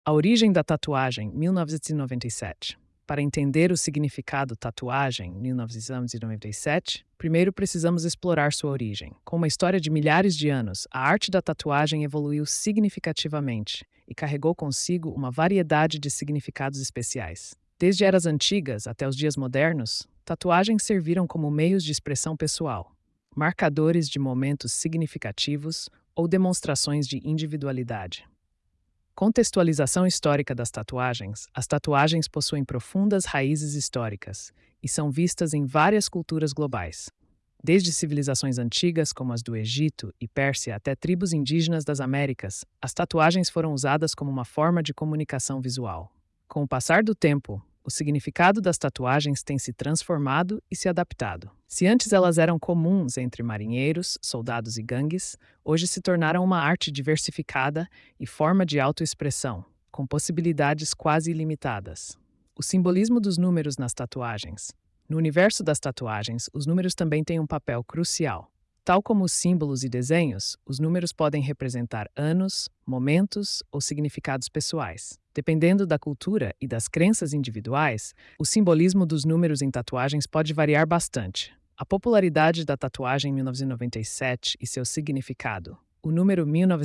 A origem da tatuagem, 1997. Para entender o significado tatuagem, 1997, primeiro precisamos explorar sua origem. Com uma história de milhares de anos, a arte da tatuagem evoluiu significativamente e carregou consigo uma variedade de significados especiais. Desde eras antigas até os dias modernos, tatuagens serviram como meios de expressão pessoal, marcadores de momentos significativos ou demonstrações de individualidade. Contextualização histórica das tatuagens. As tatuagens possuem profundas raízes históricas e são vistas em várias culturas globais. Desde civilizações antigas, como as do Egito e Pérsia, até tribos indígenas das Américas, as tatuagens foram usadas como uma forma de comunicação visual. Com o passar do tempo, o significado das tatuagens tem se transformado e se adaptado. Se antes elas eram comuns entre marinheiros, soldados e gangues, hoje se tornaram uma arte diversificada e forma de autoexpressão, com possibilidades quase ilimitadas. O simbolismo dos números nas tatuagens. No universo das tatuagens, os números também têm um papel crucial. Tal como os símbolos e desenhos, os números podem representar anos, momentos ou significados pessoais. Dependendo da cultura e das crenças individuais, o simbolismo dos números em tatuagens pode variar bastante. A popularidade da tatuagem em 1997 e seu significado. O número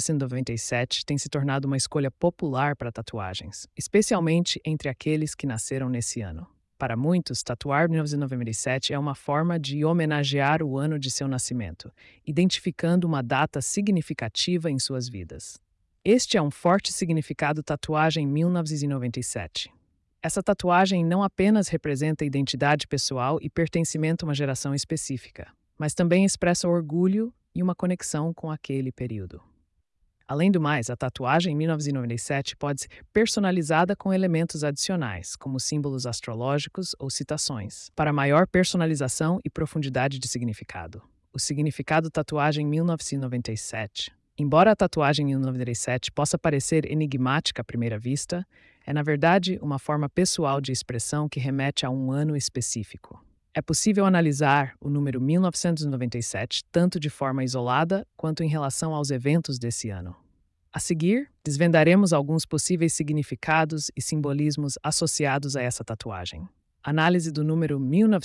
1997 tem se tornado uma escolha popular para tatuagens, especialmente entre aqueles que nasceram nesse ano. Para muitos, tatuar 1997 é uma forma de homenagear o ano de seu nascimento, identificando uma data significativa em suas vidas. Este é um forte significado tatuagem 1997. Essa tatuagem não apenas representa identidade pessoal e pertencimento a uma geração específica, mas também expressa orgulho e uma conexão com aquele período. Além do mais, a tatuagem 1997 pode ser personalizada com elementos adicionais, como símbolos astrológicos ou citações, para maior personalização e profundidade de significado. O significado tatuagem 1997. Embora a tatuagem 1997 possa parecer enigmática à primeira vista, é na verdade uma forma pessoal de expressão que remete a um ano específico. É possível analisar o número 1997 tanto de forma isolada quanto em relação aos eventos desse ano. A seguir, desvendaremos alguns possíveis significados e simbolismos associados a essa tatuagem. Análise do número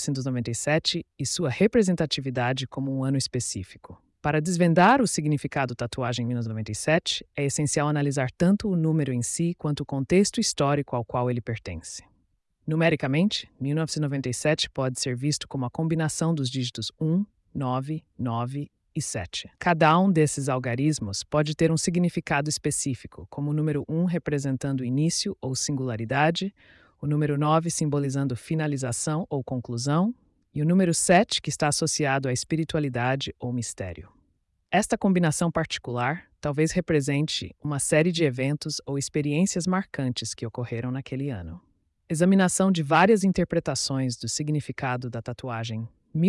1997 e sua representatividade como um ano específico. Para desvendar o significado tatuagem 1997, é essencial analisar tanto o número em si quanto o contexto histórico ao qual ele pertence. Numericamente, 1997 pode ser visto como a combinação dos dígitos 1, 9, 9 e 7. Cada um desses algarismos pode ter um significado específico, como o número 1 representando início ou singularidade, o número 9 simbolizando finalização ou conclusão, e o número 7 que está associado à espiritualidade ou mistério. Esta combinação particular talvez represente uma série de eventos ou experiências marcantes que ocorreram naquele ano. Examinação de várias interpretações do significado da tatuagem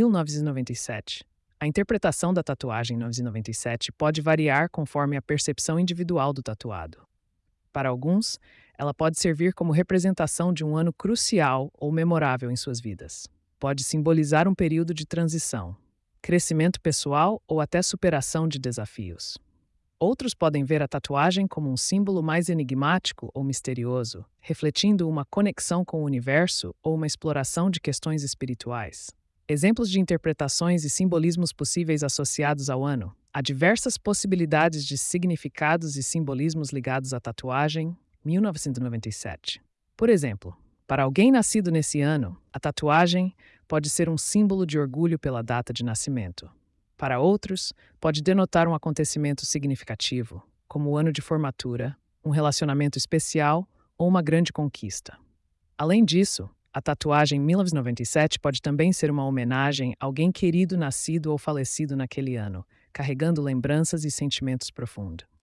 1997. A interpretação da tatuagem 1997 pode variar conforme a percepção individual do tatuado. Para alguns, ela pode servir como representação de um ano crucial ou memorável em suas vidas. Pode simbolizar um período de transição, crescimento pessoal ou até superação de desafios. Outros podem ver a tatuagem como um símbolo mais enigmático ou misterioso, refletindo uma conexão com o universo ou uma exploração de questões espirituais. Exemplos de interpretações e simbolismos possíveis associados ao ano. Há diversas possibilidades de significados e simbolismos ligados à tatuagem 1997. Por exemplo, para alguém nascido nesse ano, a tatuagem pode ser um símbolo de orgulho pela data de nascimento. Para outros, pode denotar um acontecimento significativo, como o ano de formatura, um relacionamento especial ou uma grande conquista. Além disso, a tatuagem 1997 pode também ser uma homenagem a alguém querido nascido ou falecido naquele ano, carregando lembranças e sentimentos profundos.